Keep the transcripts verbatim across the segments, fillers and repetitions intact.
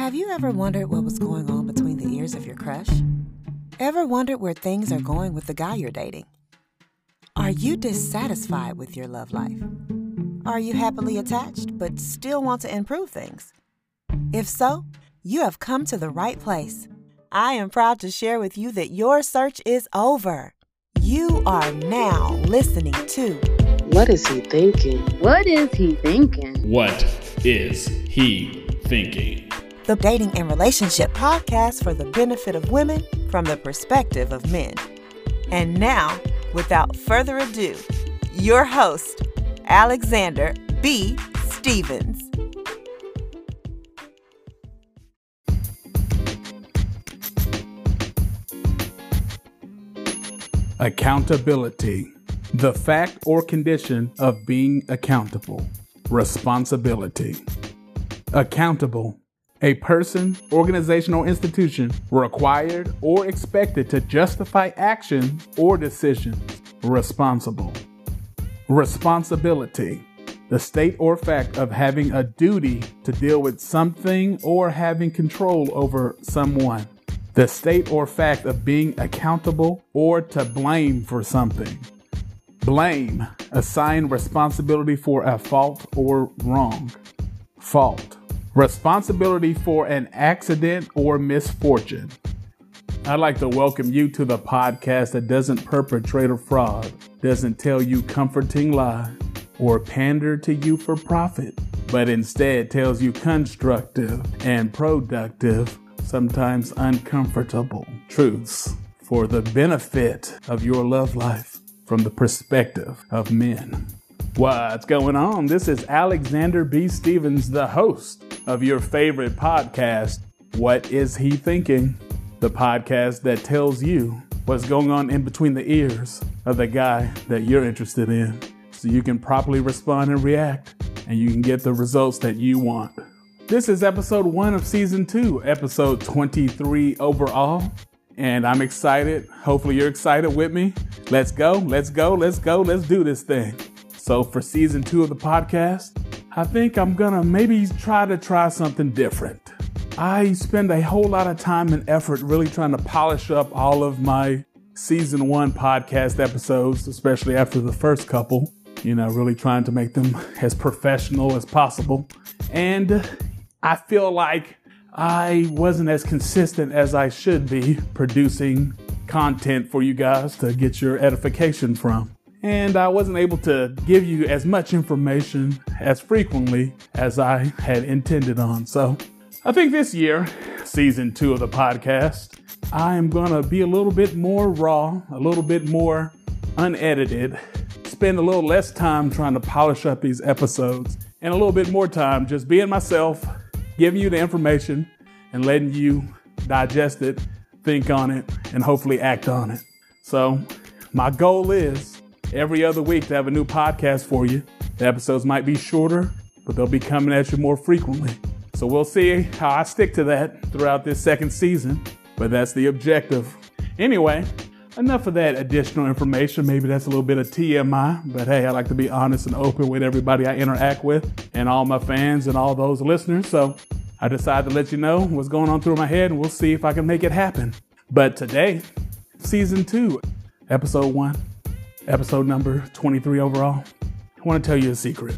Have you ever wondered what was going on between the ears of your crush? Ever wondered where things are going with the guy you're dating? Are you dissatisfied with your love life? Are you happily attached but still want to improve things? If so, you have come to the right place. I am proud to share with you that your search is over. You are now listening to What is he thinking? What is he thinking? What is he thinking? The Dating and Relationship Podcast for the benefit of women from the perspective of men. And now, without further ado, your host, Alexander B. Stevens. Accountability. The fact or condition of being accountable. Responsibility. Accountable. A person, organization, or institution required or expected to justify action or decisions. Responsible. Responsibility. The state or fact of having a duty to deal with something or having control over someone. The state or fact of being accountable or to blame for something. Blame. Assign responsibility for a fault or wrong. Fault. Responsibility for an accident or misfortune. I'd like to welcome you to the podcast that doesn't perpetrate a fraud, doesn't tell you comforting lie, or pander to you for profit, but instead tells you constructive and productive, sometimes uncomfortable truths for the benefit of your love life from the perspective of men. What's going on? This is Alexander B. Stevens, the host of your favorite podcast, What is He Thinking? The podcast that tells you what's going on in between the ears of the guy that you're interested in, so you can properly respond and react, and you can get the results that you want. This is episode one of season two, episode twenty-three overall, and I'm excited. Hopefully you're excited with me. Let's go, let's go, let's go, let's do this thing. So for season two of the podcast, I think I'm gonna maybe try to try something different. I spend a whole lot of time and effort really trying to polish up all of my season one podcast episodes, especially after the first couple, you know, really trying to make them as professional as possible. And I feel like I wasn't as consistent as I should be producing content for you guys to get your edification from. And I wasn't able to give you as much information as frequently as I had intended on. So I think this year, season two of the podcast, I am going to be a little bit more raw, a little bit more unedited, spend a little less time trying to polish up these episodes, and a little bit more time just being myself, giving you the information and letting you digest it, think on it, and hopefully act on it. So my goal is every other week to have a new podcast for you. The episodes might be shorter, but they'll be coming at you more frequently. So we'll see how I stick to that throughout this second season, but that's the objective. Anyway, enough of that additional information. Maybe that's a little bit of T M I, but hey, I like to be honest and open with everybody I interact with and all my fans and all those listeners. So I decided to let you know what's going on through my head, and we'll see if I can make it happen. But today, season two, episode one, episode number twenty-three overall, I want to tell you a secret.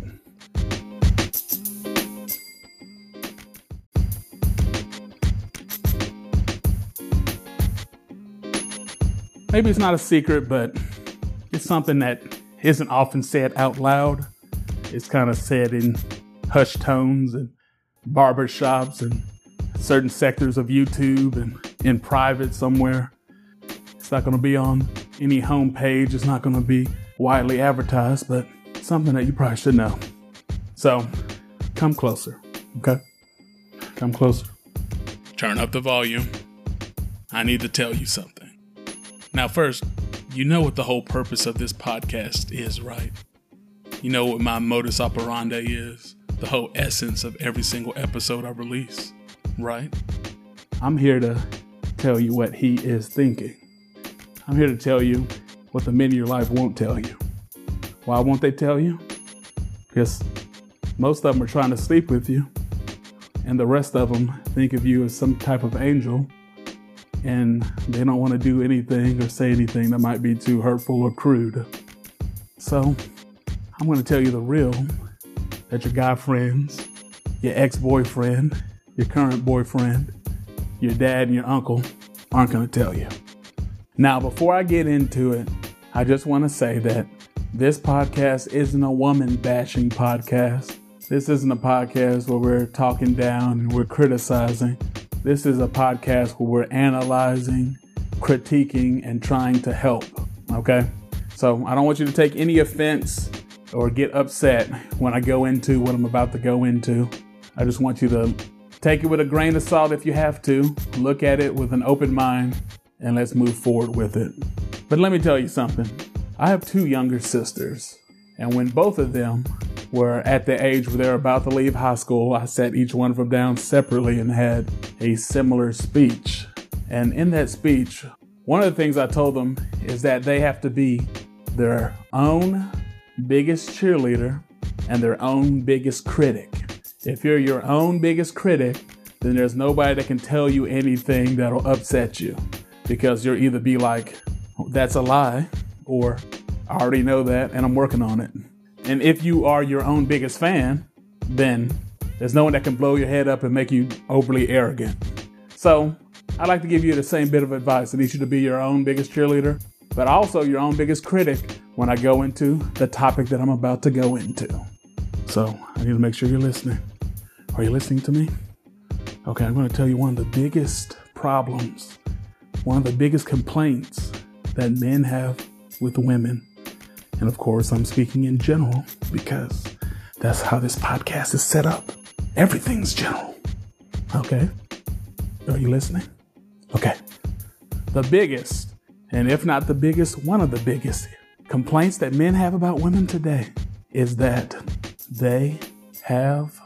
Maybe it's not a secret, but it's something that isn't often said out loud. It's kind of said in hushed tones and barber shops and certain sectors of YouTube and in private somewhere. It's not going to be on any homepage. It's not going to be widely advertised, but something that you probably should know. So come closer, okay? Come closer. Turn up the volume. I need to tell you something. Now, first, you know what the whole purpose of this podcast is, right? You know what my modus operandi is, the whole essence of every single episode I release, right? I'm here to tell you what he is thinking. I'm here to tell you what the men in your life won't tell you. Why won't they tell you? Because most of them are trying to sleep with you. and the rest of them think of you as some type of angel, and they don't want to do anything or say anything that might be too hurtful or crude. So I'm going to tell you the real that your guy friends, your ex-boyfriend, your current boyfriend, your dad and your uncle aren't going to tell you. Now, before I get into it, I just want to say that this podcast isn't a woman bashing podcast. This isn't a podcast where we're talking down and we're criticizing. This is a podcast where we're analyzing, critiquing, and trying to help. Okay? So I don't want you to take any offense or get upset when I go into what I'm about to go into. I just want you to take it with a grain of salt if you have to. Look at it with an open mind and let's move forward with it. But let me tell you something. I have two younger sisters, and when both of them were at the age where they're about to leave high school, I sat each one of them down separately and had a similar speech. And in that speech, one of the things I told them is that they have to be their own biggest cheerleader and their own biggest critic. If you're your own biggest critic, then there's nobody that can tell you anything that'll upset you, because you'll either be like, that's a lie, or I already know that and I'm working on it. And if you are your own biggest fan, then there's no one that can blow your head up and make you overly arrogant. So I'd like to give you the same bit of advice. I need you to be your own biggest cheerleader, but also your own biggest critic when I go into the topic that I'm about to go into. So I need to make sure you're listening. Are you listening to me? Okay, I'm going to tell you one of the biggest problems, one of the biggest complaints that men have with women. And of course, I'm speaking in general because that's how this podcast is set up. Everything's general. Okay? Are you listening? Okay. The biggest, and if not the biggest, one of the biggest complaints that men have about women today is that they have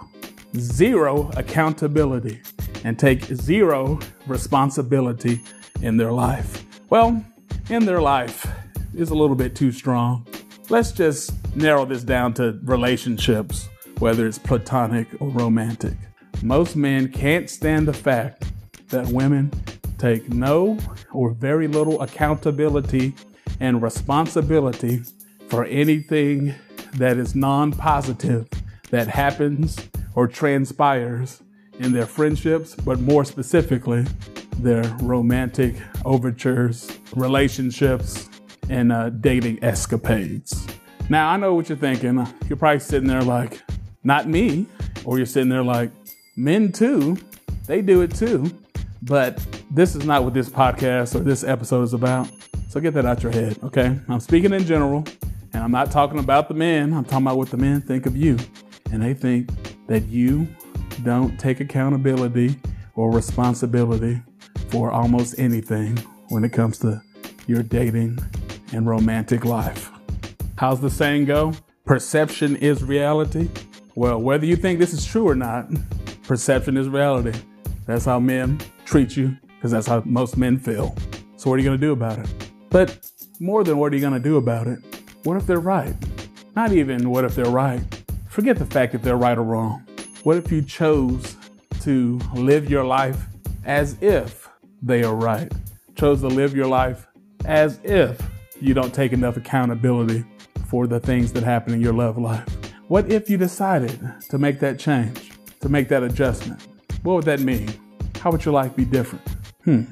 zero accountability and take zero responsibility in their life. Well, in their life is a little bit too strong. Let's just narrow this down to relationships, whether it's platonic or romantic. Most men can't stand the fact that women take no or very little accountability and responsibility for anything that is non-positive that happens or transpires in their friendships, but more specifically, their romantic overtures, relationships, and uh, dating escapades. Now, I know what you're thinking. You're probably sitting there like, not me. Or you're sitting there like, men too. They do it too. But this is not what this podcast or this episode is about. So get that out your head, okay? I'm speaking in general, and I'm not talking about the men. I'm talking about what the men think of you. And they think that you don't take accountability or responsibility for almost anything when it comes to your dating and romantic life. How's the saying go? Perception is reality. Well, whether you think this is true or not, perception is reality. That's how men treat you, because that's how most men feel. So what are you going to do about it? But more than what are you going to do about it, what if they're right? Not even what if they're right. Forget the fact that they're right or wrong. What if you chose to live your life as if they are right? Chose to live your life as if you don't take enough accountability for the things that happen in your love life? What if you decided to make that change, to make that adjustment? What would that mean? How would your life be different? Hmm.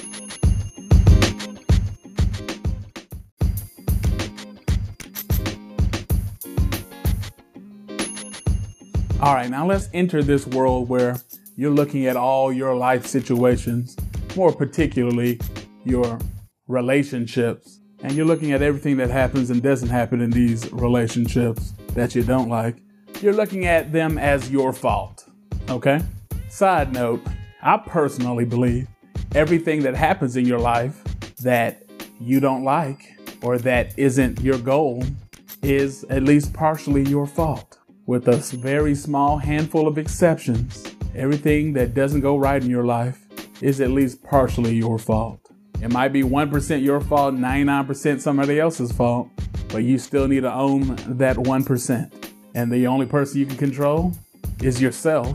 All right, now let's enter this world where you're looking at all your life situations, more particularly your relationships, and you're looking at everything that happens and doesn't happen in these relationships that you don't like. You're looking at them as your fault, okay? Side note, I personally believe everything that happens in your life that you don't like or that isn't your goal is at least partially your fault. With a very small handful of exceptions, everything that doesn't go right in your life is at least partially your fault. It might be one percent your fault, ninety-nine percent somebody else's fault, but you still need to own that one percent. And the only person you can control is yourself.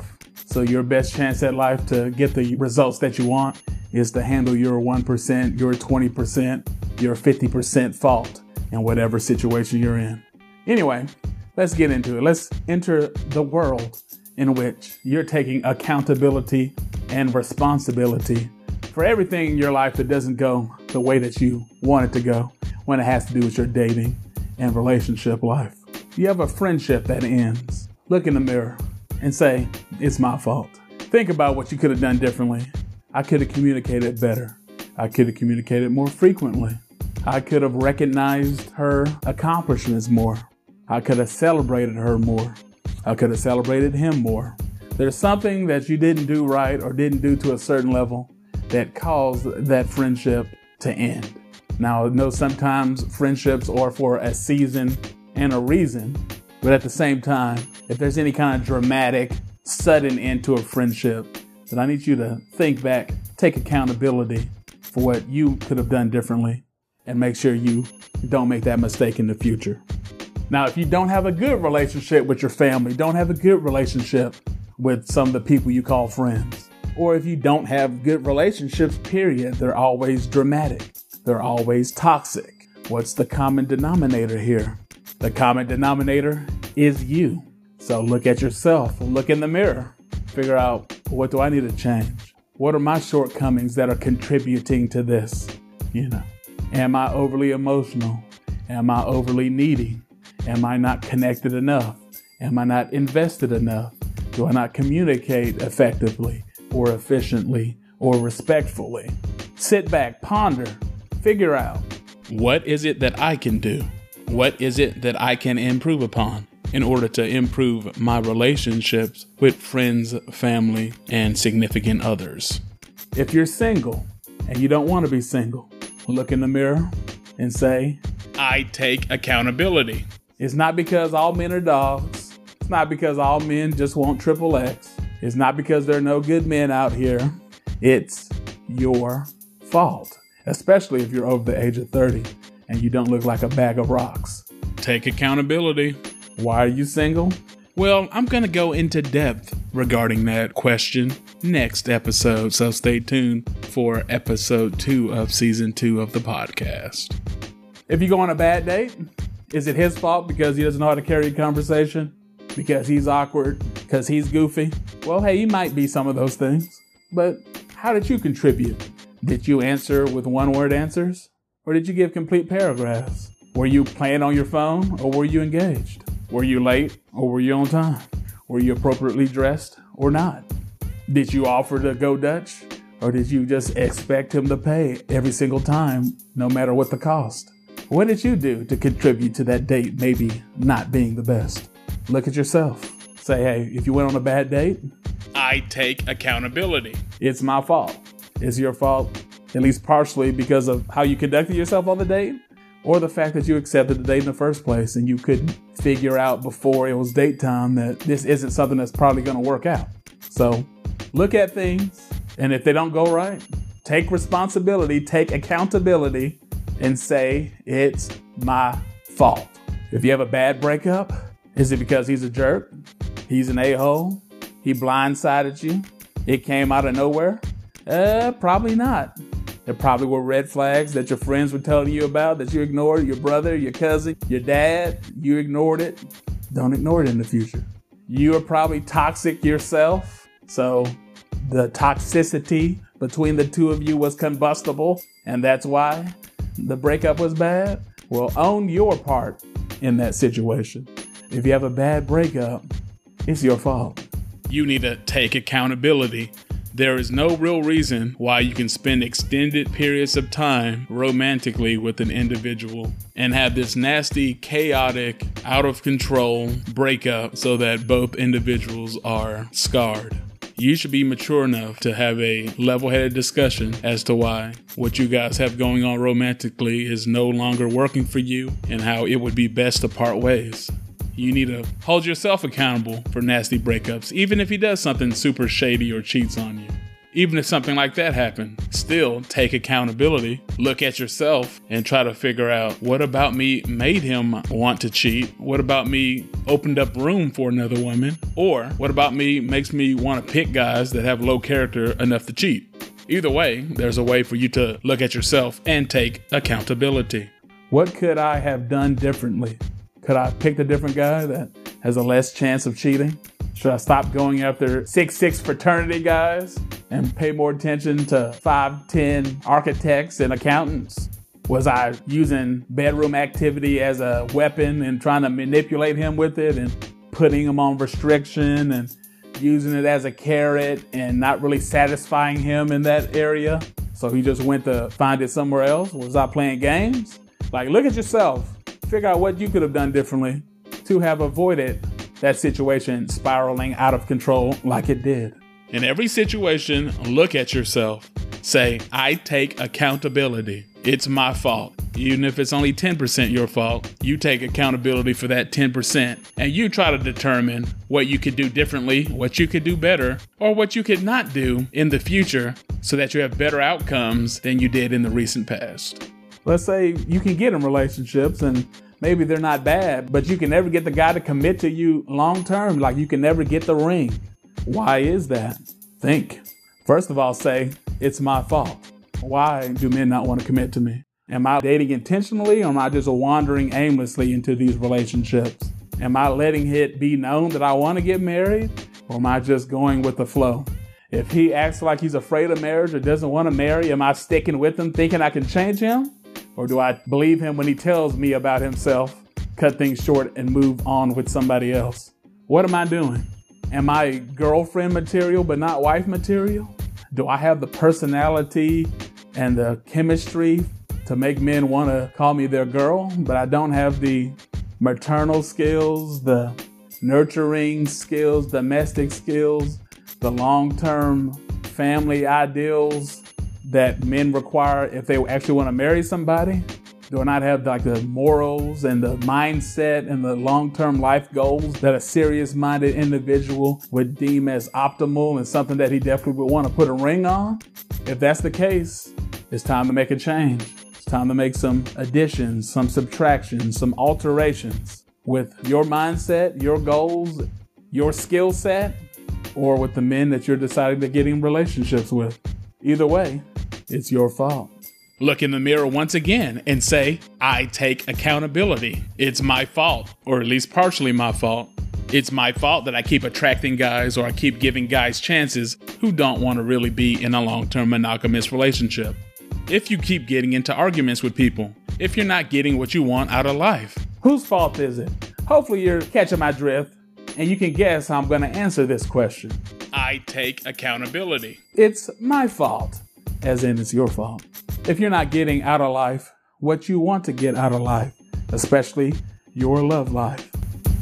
So your best chance at life to get the results that you want is to handle your one percent, your twenty percent, your fifty percent fault in whatever situation you're in. Anyway, let's get into it. Let's enter the world in which you're taking accountability and responsibility for everything in your life that doesn't go the way that you want it to go when it has to do with your dating and relationship life. You have a friendship that ends. Look in the mirror and say, it's my fault. Think about what you could have done differently. I could have communicated better. I could have communicated more frequently. I could have recognized her accomplishments more. I could have celebrated her more. I could have celebrated him more. There's something that you didn't do right or didn't do to a certain level that caused that friendship to end. Now, I know sometimes friendships are for a season and a reason, but at the same time, if there's any kind of dramatic, sudden end to a friendship, then I need you to think back, take accountability for what you could have done differently, and make sure you don't make that mistake in the future. Now, if you don't have a good relationship with your family, don't have a good relationship with some of the people you call friends, or if you don't have good relationships, period, they're always dramatic. They're always toxic. What's the common denominator here? The common denominator is you. So look at yourself, look in the mirror, figure out, what do I need to change? What are my shortcomings that are contributing to this? You know, am I overly emotional? Am I overly needy? Am I not connected enough? Am I not invested enough? Do I not communicate effectively or efficiently or respectfully? Sit back, ponder, figure out. What is it that I can do? What is it that I can improve upon in order to improve my relationships with friends, family, and significant others? If you're single and you don't want to be single, look in the mirror and say, I take accountability. It's not because all men are dogs. It's not because all men just want triple X. It's not because there are no good men out here. It's your fault, especially if you're over the age of thirty and you don't look like a bag of rocks. Take accountability. Why are you single? Well, I'm going to go into depth regarding that question next episode, so stay tuned for episode two of season two of the podcast. If you go on a bad date, is it his fault because he doesn't know how to carry a conversation? Because he's awkward? Because he's goofy? Well, hey, you might be some of those things, but how did you contribute? Did you answer with one-word answers? Or did you give complete paragraphs? Were you playing on your phone or were you engaged? Were you late or were you on time? Were you appropriately dressed or not? Did you offer to go Dutch or did you just expect him to pay every single time, no matter what the cost? What did you do to contribute to that date maybe not being the best? Look at yourself. Say, hey, if you went on a bad date, I take accountability. It's my fault. It's your fault, at least partially because of how you conducted yourself on the date, or the fact that you accepted the date in the first place and you couldn't figure out before it was date time that this isn't something that's probably going to work out. So look at things, and if they don't go right, take responsibility, take accountability, and say, it's my fault. If you have a bad breakup, is it because he's a jerk? He's an a-hole? He blindsided you? It came out of nowhere? Uh, probably not. There probably were red flags that your friends were telling you about that you ignored. Your brother, your cousin, your dad, you ignored it. Don't ignore it in the future. You are probably toxic yourself. So the toxicity between the two of you was combustible, and that's why the breakup was bad. Well, own your part in that situation. If you have a bad breakup, it's your fault. You need to take accountability. There is no real reason why you can spend extended periods of time romantically with an individual and have this nasty, chaotic, out of control breakup so that both individuals are scarred. You should be mature enough to have a level-headed discussion as to why what you guys have going on romantically is no longer working for you and how it would be best to part ways. You need to hold yourself accountable for nasty breakups, even if he does something super shady or cheats on you. Even if something like that happened, still take accountability, look at yourself, and try to figure out what about me made him want to cheat? What about me opened up room for another woman? Or what about me makes me want to pick guys that have low character enough to cheat? Either way, there's a way for you to look at yourself and take accountability. What could I have done differently? Could I have picked a different guy that has a less chance of cheating? Should I stop going after six six fraternity guys and pay more attention to five ten architects and accountants? Was I using bedroom activity as a weapon and trying to manipulate him with it and putting him on restriction and using it as a carrot and not really satisfying him in that area? So he just went to find it somewhere else? Was I playing games? Like, look at yourself. Figure out what you could have done differently to have avoided that situation spiraling out of control like it did. In every situation, look at yourself. Say, I take accountability. It's my fault. Even if it's only ten percent your fault, you take accountability for that ten percent and you try to determine what you could do differently, what you could do better, or what you could not do in the future so that you have better outcomes than you did in the recent past. Let's say you can get in relationships and maybe they're not bad, but you can never get the guy to commit to you long term. Like you can never get the ring. Why is that? Think. First of all, say, it's my fault. Why do men not want to commit to me? Am I dating intentionally, or am I just wandering aimlessly into these relationships? Am I letting it be known that I want to get married, or am I just going with the flow? If he acts like he's afraid of marriage or doesn't want to marry, am I sticking with him thinking I can change him? Or do I believe him when he tells me about himself, cut things short, and move on with somebody else? What am I doing? Am I girlfriend material but not wife material? Do I have the personality and the chemistry to make men want to call me their girl, but I don't have the maternal skills, the nurturing skills, domestic skills, the long-term family ideals that men require if they actually want to marry somebody? Do I not have like the morals and the mindset and the long-term life goals that a serious-minded individual would deem as optimal and something that he definitely would want to put a ring on? If that's the case, it's time to make a change. It's time to make some additions, some subtractions, some alterations with your mindset, your goals, your skill set, or with the men that you're deciding to get in relationships with. Either way, it's your fault. Look in the mirror once again and say, I take accountability. It's my fault, or at least partially my fault. It's my fault that I keep attracting guys or I keep giving guys chances who don't want to really be in a long-term monogamous relationship. If you keep getting into arguments with people, if you're not getting what you want out of life. Whose fault is it? Hopefully you're catching my drift and you can guess how I'm going to answer this question. I take accountability. It's my fault, as in it's your fault. If you're not getting out of life what you want to get out of life, especially your love life.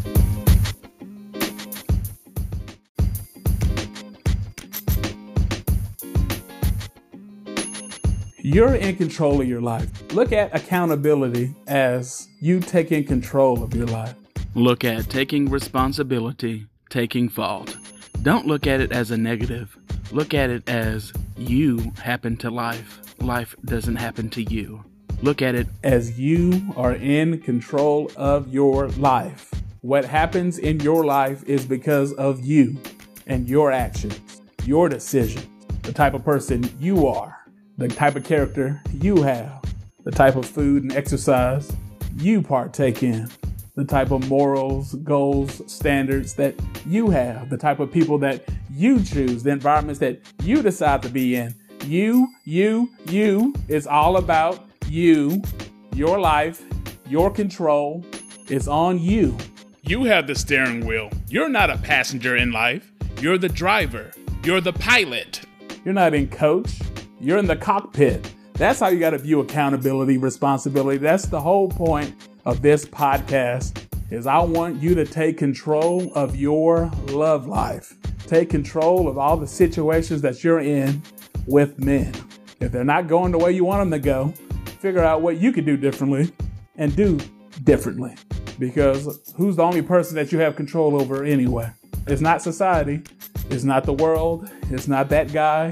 You're in control of your life. Look at accountability as you taking control of your life. Look at taking responsibility, taking fault. Don't look at it as a negative. Look at it as you happen to life. Life doesn't happen to you. Look at it as you are in control of your life. What happens in your life is because of you and your actions, your decisions, the type of person you are, the type of character you have, the type of food and exercise you partake in, the type of morals, goals, standards that you have, the type of people that you choose, the environments that you decide to be in. You, you, you. It's all about you, your life, your control. It's on you. You have the steering wheel. You're not a passenger in life. You're the driver. You're the pilot. You're not in coach. You're in the cockpit. That's how you got to view accountability, responsibility. That's the whole point of this podcast, is I want you to take control of your love life. Take control of all the situations that you're in with men. If they're not going the way you want them to go, figure out what you can do differently and do differently. Because who's the only person that you have control over anyway? It's not society. It's not the world. It's not that guy.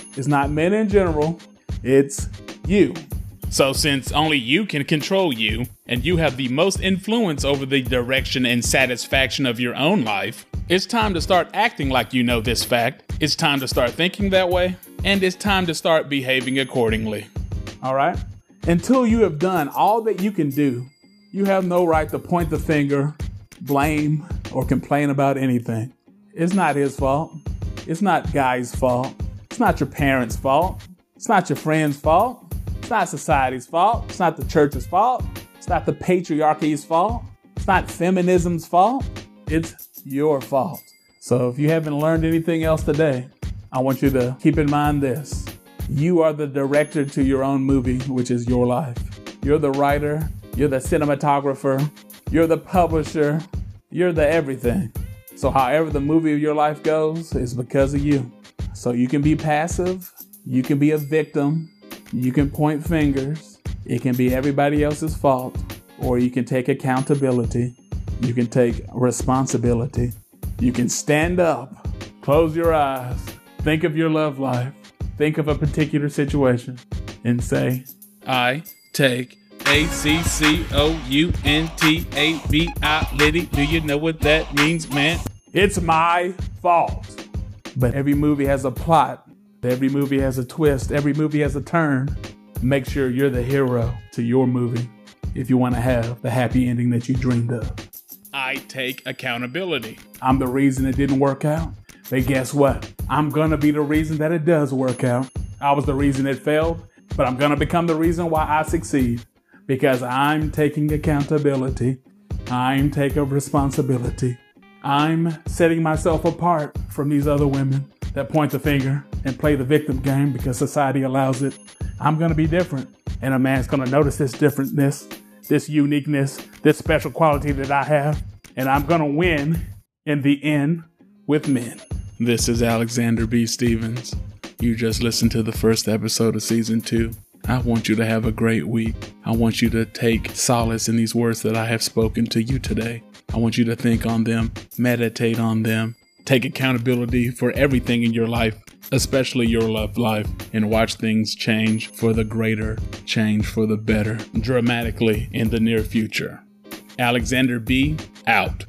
It's not men in general. It's you. So since only you can control you, and you have the most influence over the direction and satisfaction of your own life, it's time to start acting like you know this fact. It's time to start thinking that way, and it's time to start behaving accordingly. All right? Until you have done all that you can do, you have no right to point the finger, blame, or complain about anything. It's not his fault. It's not Guy's fault. It's not your parents' fault. It's not your friend's fault. It's not society's fault. It's not the church's fault. It's not the patriarchy's fault. It's not feminism's fault. It's your fault. So if you haven't learned anything else today, I want you to keep in mind this. You are the director to your own movie, which is your life. You're the writer. You're the cinematographer. You're the publisher. You're the everything. So however the movie of your life goes is because of you. So you can be passive. You can be a victim. You can point fingers. It can be everybody else's fault. Or you can take accountability. You can take responsibility. You can stand up, close your eyes, think of your love life, think of a particular situation, and say, I take A C C O U N T A B I Liddy. Do you know what that means, man? It's my fault. But every movie has a plot. Every movie has a twist. Every movie has a turn. Make sure you're the hero to your movie if you want to have the happy ending that you dreamed of. I take accountability. I'm the reason it didn't work out. But guess what? I'm going to be the reason that it does work out. I was the reason it failed, but I'm going to become the reason why I succeed. Because I'm taking accountability. I'm taking responsibility. I'm setting myself apart from these other women that point the finger and play the victim game because society allows it. I'm going to be different. And a man's going to notice this differentness, this uniqueness, this special quality that I have. And I'm going to win in the end with men. This is Alexander B. Stevens. You just listened to the first episode of season two. I want you to have a great week. I want you to take solace in these words that I have spoken to you today. I want you to think on them, meditate on them, take accountability for everything in your life, especially your love life, and watch things change for the greater, change for the better, dramatically in the near future. Alexander B. out.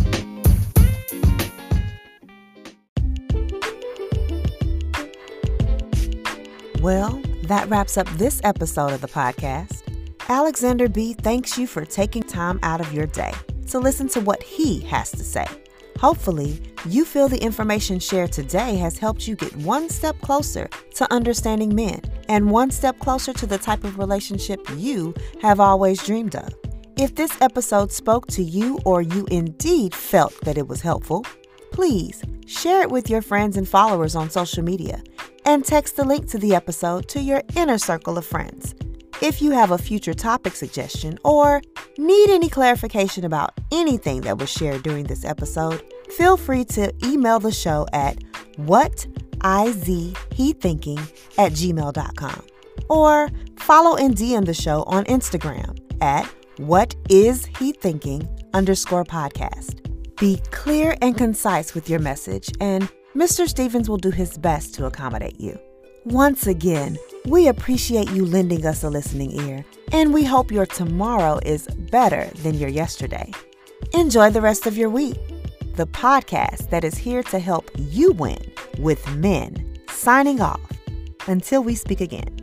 Well, that wraps up this episode of the podcast. Alexander B. thanks you for taking time out of your day to listen to what he has to say. Hopefully, you feel the information shared today has helped you get one step closer to understanding men and one step closer to the type of relationship you have always dreamed of. If this episode spoke to you or you indeed felt that it was helpful, please share it with your friends and followers on social media and text the link to the episode to your inner circle of friends. If you have a future topic suggestion or need any clarification about anything that was shared during this episode, feel free to email the show at whatizhethinking at gmail dot com or follow and D M the show on Instagram at whatishethinking underscore podcast. Be clear and concise with your message, and Mister Stevens will do his best to accommodate you. Once again, we appreciate you lending us a listening ear, and we hope your tomorrow is better than your yesterday. Enjoy the rest of your week. The podcast that is here to help you win with men. Signing off. Until we speak again.